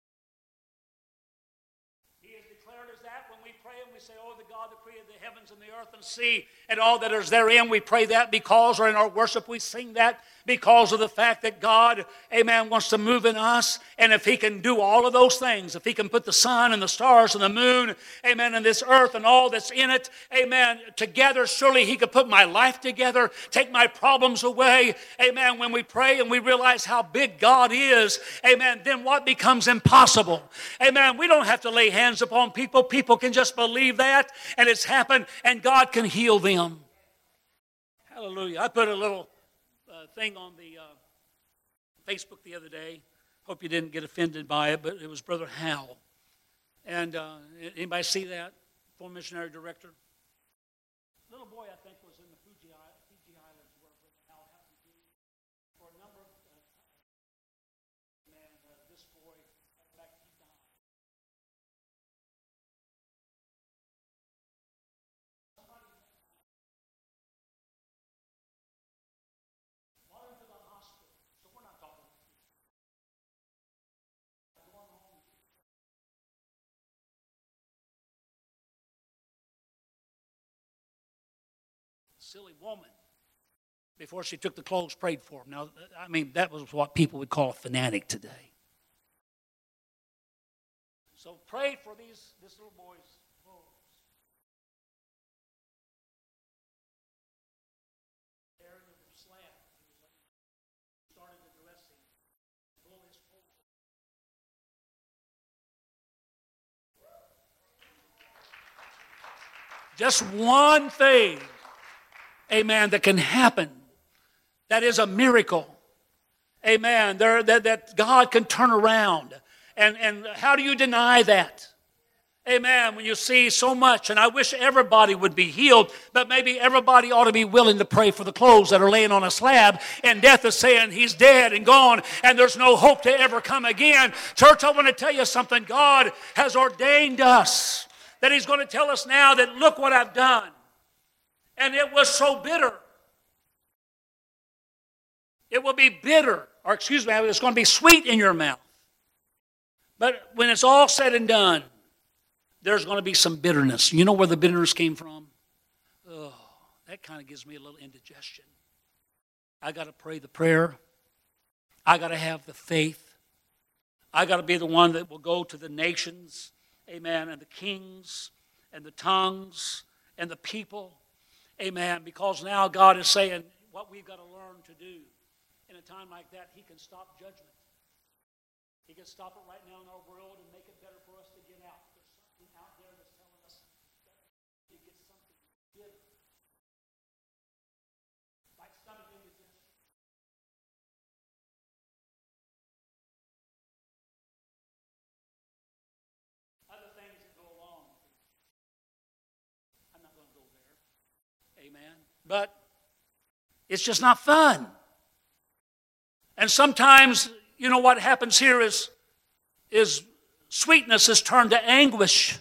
He has declared as that when we pray and we say, oh, the God that created the heavens and the earth and sea and all that is therein, we pray that because, or in our worship we sing that because of the fact that God, amen, wants to move in us. And if he can do all of those things, if he can put the sun and the stars and the moon, amen, and this earth and all that's in it, amen, together, surely he could put my life together, take my problems away, amen. When we pray and we realize how big God is, amen, then what becomes impossible? Amen. We don't have to lay hands upon people. People can just believe that, and it's happened, and God can heal them. Hallelujah. I put a little thing on the Facebook the other day. Hope you didn't get offended by it, but it was Brother Hal. And anybody see that? Former missionary director. Little boy, I think, was in the Fiji Islands where Brother Hal happened to be for a number of and this boy, in fact, he died. Silly woman, before she took the clothes, prayed for him. Now, I mean, that was what people would call a fanatic today. So pray for this little boy's clothes. Aaron was slapped. He started to dress him. Pull his coat. Just one thing, amen, that can happen. That is a miracle. Amen. That God can turn around. And how do you deny that? Amen. When you see so much, and I wish everybody would be healed, but maybe everybody ought to be willing to pray for the clothes that are laying on a slab, and death is saying he's dead and gone, and there's no hope to ever come again. Church, I want to tell you something. God has ordained us that he's going to tell us now that look what I've done. And it was so bitter. It will be bitter, or excuse me, it's going to be sweet in your mouth. But when it's all said and done, there's going to be some bitterness. You know where the bitterness came from? Oh, that kind of gives me a little indigestion. I got to pray the prayer. I got to have the faith. I got to be the one that will go to the nations, amen, and the kings and the tongues and the people, amen, because now God is saying what we've got to learn to do. In a time like that, he can stop judgment. He can stop it right now in our world and make it better for us to get out. There's something out there that's telling us that you get something good. Like stomach indigestion. Other things that go along. I'm not going to go there. Amen. But it's just not fun. And sometimes, you know, what happens here is sweetness is turned to anguish.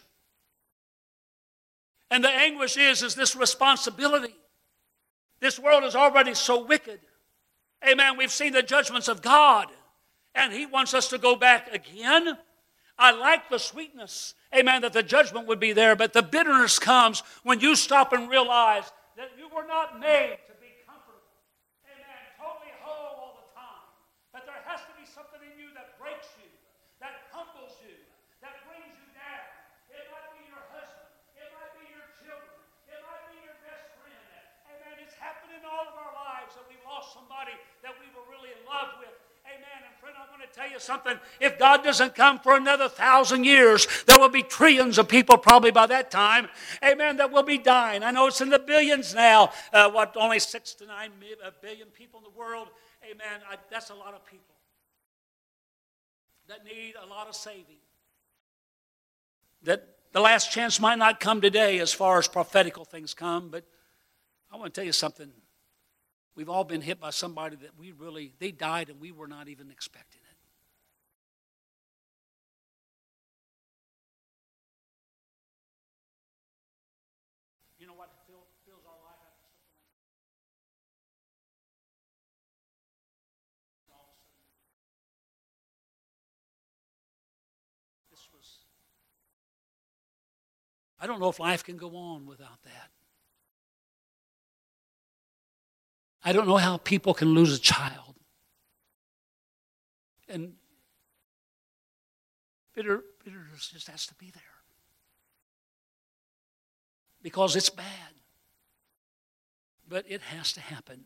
And the anguish is this responsibility. This world is already so wicked. Amen. We've seen the judgments of God. And he wants us to go back again. I like the sweetness, amen, that the judgment would be there. But the bitterness comes when you stop and realize that you were not made to be comfortable. Amen. Totally whole all the time. But there has to be something in you that breaks you, that humbles you, that brings you down. It might be your husband. It might be your children. It might be your best friend. Amen. It's happened in all of our lives that we've lost somebody that we were really in love with. Amen. And friend, I want to tell you something. If God doesn't come for another 1,000 years, there will be trillions of people probably by that time, amen, that will be dying. I know it's in the billions now. Only 6 to 9 billion people in the world. Amen. That's a lot of people that need a lot of saving. That the last chance might not come today as far as prophetical things come, but I want to tell you something. We've all been hit by somebody that they died and we were not even expecting it. You know what fills our life after something like that? All of a sudden, I don't know if life can go on without that. I don't know how people can lose a child. And bitterness just has to be there. Because it's bad. But it has to happen.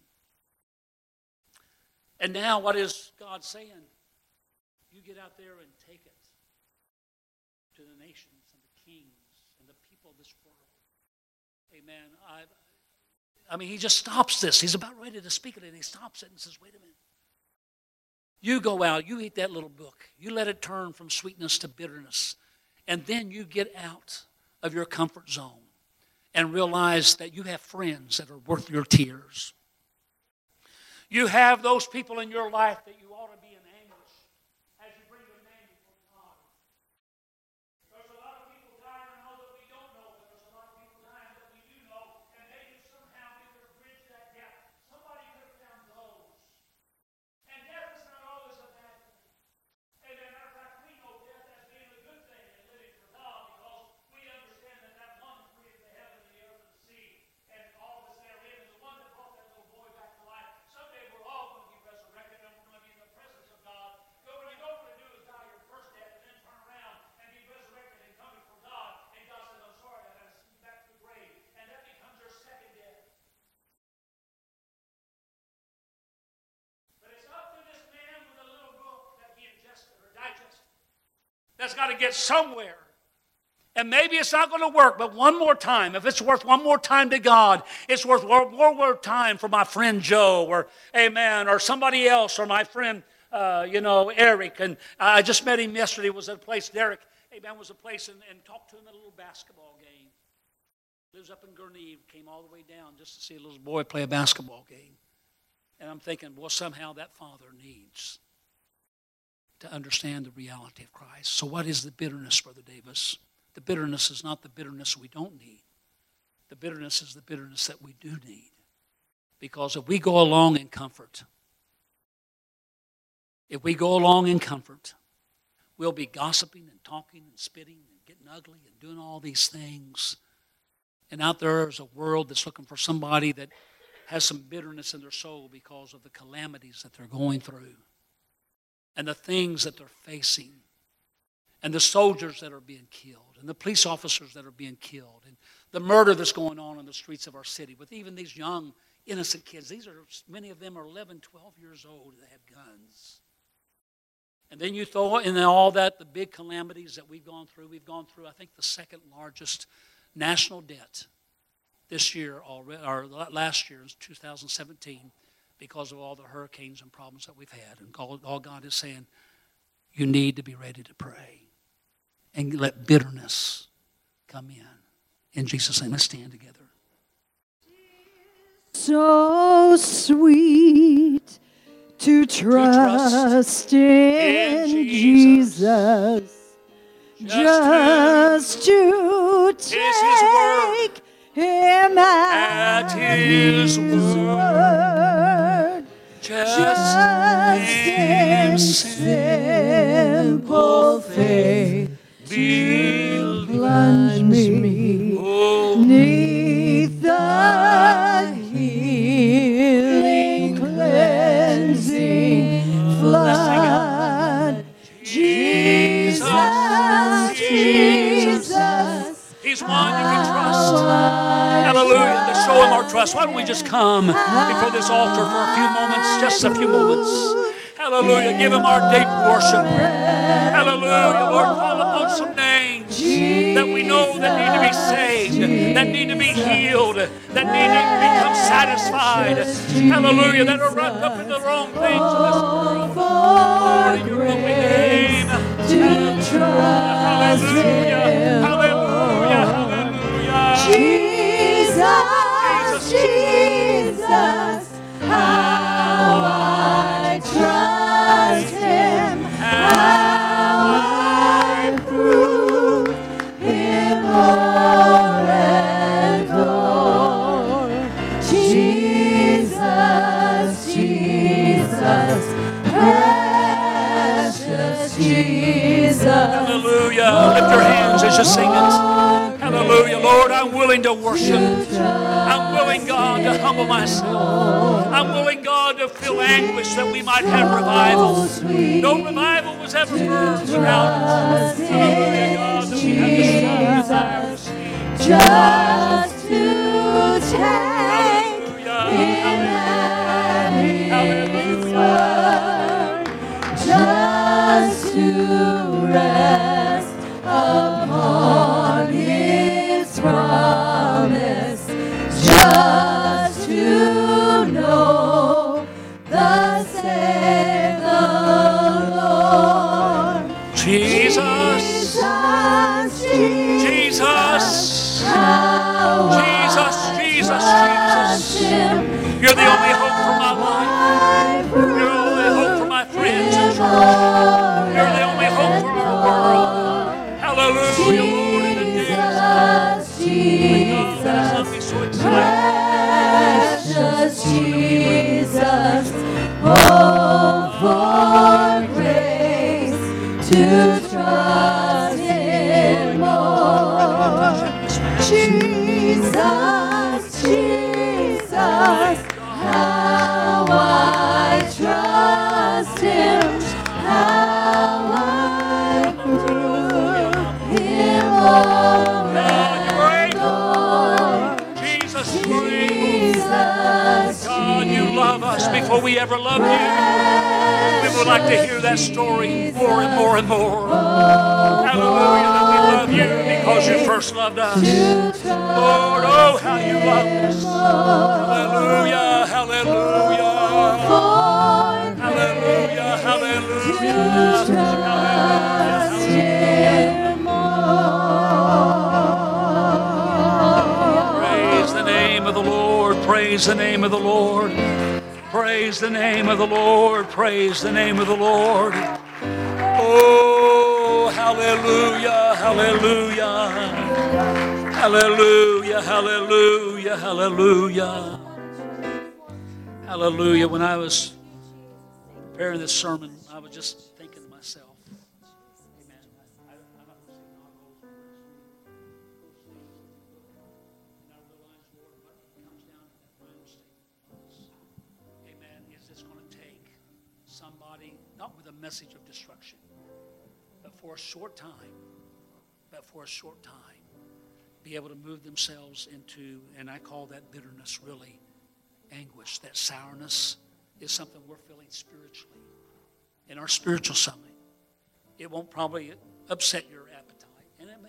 And now what is God saying? You get out there and take it to the nations and the kings and the people of this world. Amen. I mean, he just stops this. He's about ready to speak it, and he stops it and says, wait a minute. You go out, you eat that little book. You let it turn from sweetness to bitterness. And then you get out of your comfort zone and realize that you have friends that are worth your tears. You have those people in your life that you ought to be in anguish as you bring your name before God. There's a lot of people dying I know that we don't know, but there's a lot of people dying that we do know, and maybe somehow we could have bridged that gap. Somebody could have found those. And death is not always a bad thing. Amen. Matter of fact, we know death as being a good thing in living for God because we understand that that one created the heaven and the earth and the sea and all that's therein is the one that brought that little boy back to life. Someday we're all going to be resurrected and we're going to be in that's got to get somewhere. And maybe it's not going to work, but one more time, if it's worth one more time to God, it's worth more time for my friend Joe, or amen, or somebody else, or my friend, Eric. And I just met him yesterday. Was at a place, Derek, amen, was a place, and talked to him at a little basketball game. Lives up in Gurnee, came all the way down just to see a little boy play a basketball game. And I'm thinking, well, somehow that father needs to understand the reality of Christ. So what is the bitterness, Brother Davis? The bitterness is not the bitterness we don't need. The bitterness is the bitterness that we do need. Because if we go along in comfort, we'll be gossiping and talking and spitting and getting ugly and doing all these things. And out there is a world that's looking for somebody that has some bitterness in their soul because of the calamities that they're going through and the things that they're facing, and the soldiers that are being killed, and the police officers that are being killed, and the murder that's going on in the streets of our city with even these young, innocent kids. Many of them are 11, 12 years old that have guns. And then you throw in all that, the big calamities that we've gone through. We've gone through, I think, the second largest national debt this year already, or last year, 2017, because of all the hurricanes and problems that we've had. And all God is saying, you need to be ready to pray and let bitterness come in Jesus' name, let's stand together. So sweet to trust in Jesus. Just to take Him at His word. Just in simple faith to plunge me neath the healing, cleansing flood. Jesus, Jesus, He's one you can trust. Hallelujah. To show Him our trust. Why don't we just come before this altar for a few moments, just a few moments. Hallelujah. Give Him our deep worship. Hallelujah. Lord, call upon some names that we know that need to be saved, that need to be healed, that need to become satisfied. Hallelujah. That are wrapped up in the wrong things of this world. Lord, in your lovely name. Hallelujah. Hallelujah. Hallelujah. Jesus, Jesus, how I trust Him, how I prove Him o'er and o'er. Jesus, Jesus, precious Jesus. Hallelujah. Lift your hands as you sing it. Hallelujah. Lord, I'm willing to worship. I'm willing, God, to humble myself. I'm willing, God, to feel anguish that we might have revival. No revival was ever birthed without it. Hallelujah, God, that we have the same desires. Just to take His word, just to rest upon His promise, just to know thus saith the Lord. Jesus, Jesus, Jesus, Jesus, Jesus. You're the only hope for my life. You're the only hope for my friends and church. You're the only hope for our world. Hallelujah, Lord, in the days. Precious Jesus, oh, for grace to trust Him more. Jesus, Jesus, how I trust Him, how I prove Him o'er and o'er. Jesus, Jesus, God, you love us before we ever loved you. We would like to hear that story more and more and more. Hallelujah, that we love you because you first loved us. Lord, oh, how you love us. Hallelujah, hallelujah. Hallelujah, hallelujah. Praise the name of the Lord. Praise the name of the Lord. Praise the name of the Lord. Praise the name of the Lord. Oh, hallelujah, hallelujah. Hallelujah, hallelujah, hallelujah. Hallelujah. When I was preparing this sermon, I was just thinking to myself, amen. I'm not going to say not those things. And I realize, Lord, what comes down to that final statement, amen, is it's going to take somebody, not with a message of destruction, but for a short time, be able to move themselves into, and I call that bitterness really anguish. That sourness is something we're feeling spiritually in our spiritual summit. It won't probably upset your appetite, and it may.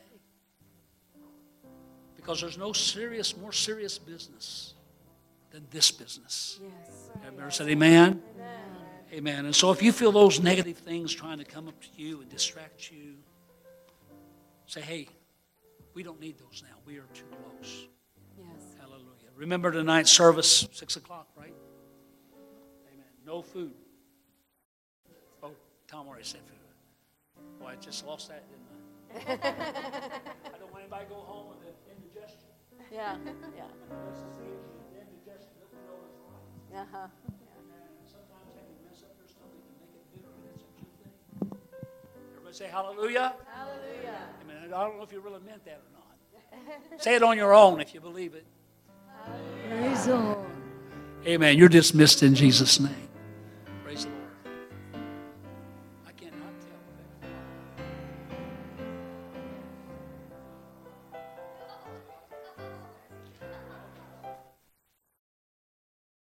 Because there's no more serious business than this business. Yes. Everybody said amen? Amen. And so if you feel those negative things trying to come up to you and distract you, say, hey, we don't need those now. We are too close. Yes. Hallelujah. Remember tonight's service, 6 o'clock, right? Amen. No food. Oh, Tom already said food. Boy, I just lost that, didn't I? I don't want anybody to go home with an indigestion. Yeah. This is the issue. The indigestion doesn't know it's right. Uh-huh. And sometimes they can mess up their stomach and make it bitter, and it's a true thing. Everybody say hallelujah. Hallelujah. Amen. I don't know if you really meant that or not. Say it on your own if you believe it. Praise the Lord. Amen. You're dismissed in Jesus' name.